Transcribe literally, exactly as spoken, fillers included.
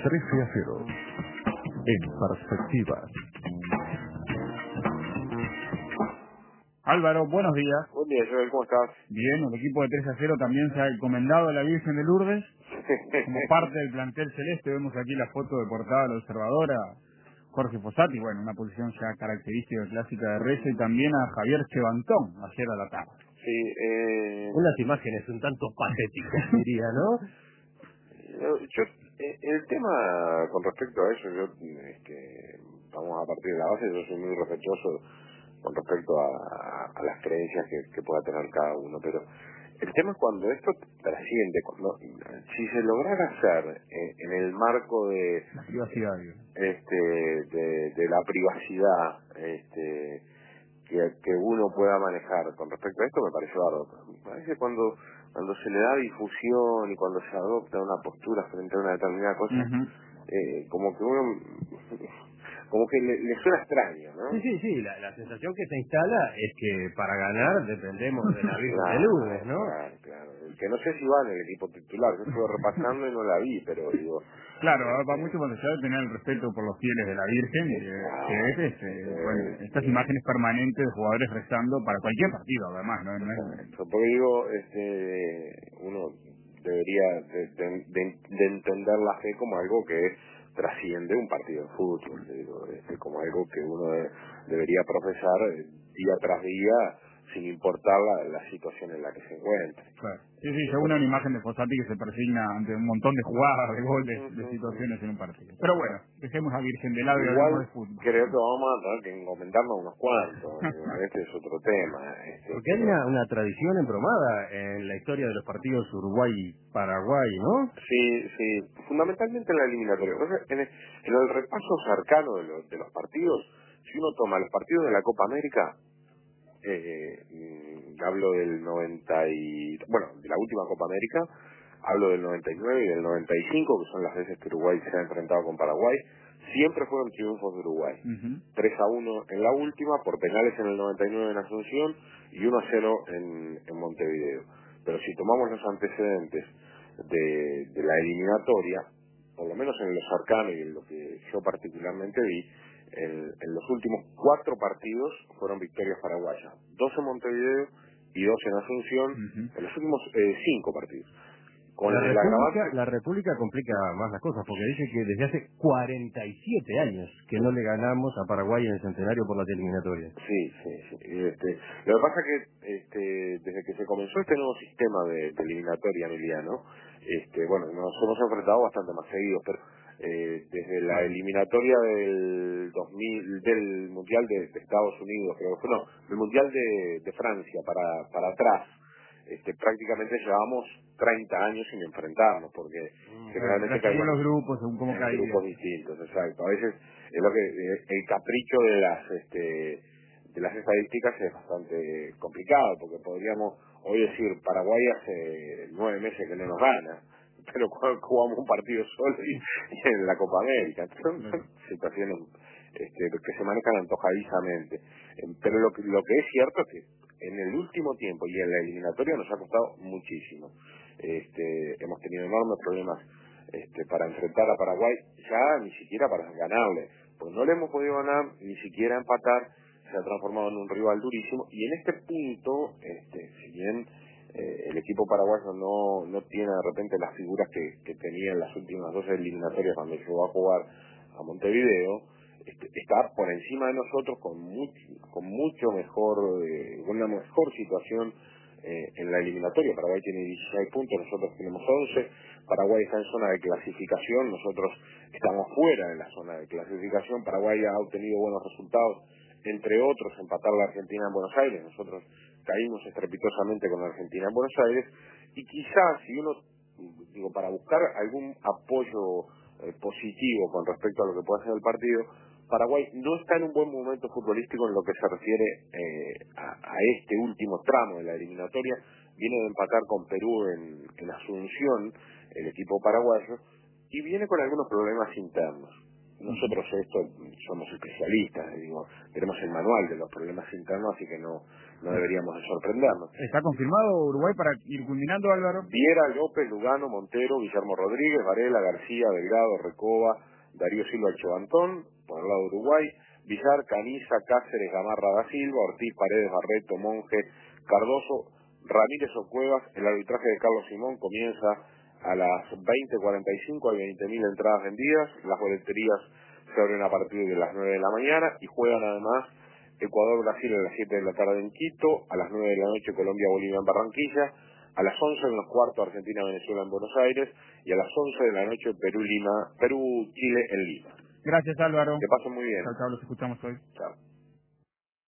trece a cero. En perspectiva. Álvaro, buenos días. Buen día, Joel, ¿cómo estás? Bien, el equipo de tres a cero también se ha encomendado a la Virgen de Lourdes como parte del plantel celeste. Vemos aquí la foto de portada de la observadora, Jorge Fossati, bueno, una posición ya característica clásica de Reyes, y también a Javier Chevantón, ayer a la tarde. Sí, eh... unas imágenes un tanto patéticas, diría, ¿no? Yo, yo, eh, el tema con respecto a eso, yo, este, vamos a partir de la base, yo soy muy respetuoso con respecto a, a las creencias que, que pueda tener cada uno, pero el tema es cuando esto trasciende, cuando si se lograra hacer eh, en el marco de la privacidad, este de, de la privacidad este que, que uno pueda manejar con respecto a esto, me parece bárbaro. Me parece cuando cuando se le da difusión y cuando se adopta una postura frente a una determinada cosa, uh-huh. eh, como que uno como que le, le suena extraño, ¿no? Sí, sí, sí, la, la sensación que se instala es que para ganar dependemos de la Virgen claro, de Lourdes, ¿no? Claro, claro. Que no sé si va en el equipo titular, yo estuve repasando y no la vi, pero digo... Claro, este, va mucho más allá de tener el respeto por los fieles de la Virgen, y que, claro, que es este, este, bueno, estas imágenes permanentes de jugadores rezando para cualquier partido, además, ¿no? no es... Porque digo, este, uno debería de, de, de, de entender la fe como algo que trasciende un partido de fútbol, digo, este, como algo que uno de, debería profesar día tras día sin importar la, la situación en la que se encuentre. Claro. Sí, sí, según una imagen de Fossati que se persigna ante un montón de jugadas, de goles, uh-huh, de situaciones uh-huh. en un partido. Pero bueno, dejemos a Virgen de lado y hablamos de fútbol. Creo que vamos a tener que encomendarnos unos cuantos, este es otro tema. Este, Porque hay una, una tradición embromada en la historia de los partidos Uruguay-Paraguay, ¿no? Sí, sí, fundamentalmente en la eliminatoria. En el, en el repaso cercano de los, de los partidos, si uno toma los partidos de la Copa América, Eh, hablo del noventa y bueno de la última Copa América, hablo del noventa y nueve y del noventa y cinco, que son las veces que Uruguay se ha enfrentado con Paraguay, siempre fueron triunfos de Uruguay. Uh-huh. tres a uno en la última, por penales en el noventa y nueve en Asunción y uno a cero en, en Montevideo. Pero si tomamos los antecedentes de, de la eliminatoria, por lo menos en lo cercano y en lo que yo particularmente vi, En, en los últimos cuatro partidos fueron victorias paraguayas, dos en Montevideo y dos en Asunción, uh-huh. en los últimos eh, cinco partidos. Con la, el República, agravante... la República complica más las cosas, porque dice que desde hace cuarenta y siete años que no le ganamos a Paraguay en el centenario por las eliminatorias. Sí, sí, sí. Este, lo que pasa es que este, desde que se comenzó este nuevo sistema de, de eliminatoria, Emiliano, este, bueno, nos hemos enfrentado bastante más seguidos, pero Eh, desde la eliminatoria del dos mil del mundial de, de Estados Unidos, creo que fue, no, del mundial de, de Francia para para atrás, este prácticamente llevamos treinta años sin enfrentarnos, porque mm, generalmente caían en los grupos según cómo caían, grupos distintos, exacto. A veces es lo que el capricho de las este de las estadísticas es bastante complicado, porque podríamos hoy decir Paraguay hace nueve meses que no nos gana, pero jugamos un partido solo y, y en la Copa América. Son, son situaciones este, que se manejan antojadizamente. Pero lo que, lo que es cierto es que en el último tiempo y en la eliminatoria nos ha costado muchísimo. Este, hemos tenido enormes problemas este, para enfrentar a Paraguay, ya ni siquiera para ganarle. Pues no le hemos podido ganar, ni siquiera empatar, se ha transformado en un rival durísimo. Y en este punto, este, si bien Eh, el equipo paraguayo no no tiene de repente las figuras que, que tenía en las últimas dos eliminatorias cuando llegó a jugar a Montevideo, este, está por encima de nosotros con mucho, con mucho mejor, eh, una mejor situación eh, en la eliminatoria. Paraguay tiene dieciséis puntos, nosotros tenemos once, Paraguay está en zona de clasificación, nosotros estamos fuera de la zona de clasificación. Paraguay ha obtenido buenos resultados, entre otros empatar a la Argentina en Buenos Aires, nosotros caímos estrepitosamente con la Argentina en Buenos Aires, y quizás si uno, digo, para buscar algún apoyo eh, positivo con respecto a lo que pueda ser el partido, Paraguay no está en un buen momento futbolístico en lo que se refiere eh, a, a este último tramo de la eliminatoria. Viene de empatar con Perú en, en Asunción, el equipo paraguayo, y viene con algunos problemas internos. nosotros esto somos especialistas, digo, tenemos el manual de los problemas internos, así que no no deberíamos de sorprendernos. ¿Está confirmado Uruguay para ir culminando, Álvaro? Viera, López, Lugano, Montero, Guillermo Rodríguez, Varela, García, Delgado, Recoba, Darío Silva, Chovantón, por el lado de Uruguay, Villar, Caniza, Cáceres, Gamarra da Silva, Ortiz, Paredes, Barreto, Monge, Cardoso, Ramírez o Cuevas. El arbitraje de Carlos Simón comienza a las veinte cuarenta y cinco, hay veinte mil entradas vendidas, las boleterías se abren a partir de las nueve de la mañana y juegan además Ecuador-Brasil a las siete de la tarde en Quito, a las nueve de la noche Colombia-Bolivia en Barranquilla, a las once menos cuarto Argentina-Venezuela en Buenos Aires y a las once de la noche Perú-Lima, Perú-Chile en Lima. Gracias, Álvaro. Que pasen muy bien. Chao, chao, los escuchamos hoy. Chao.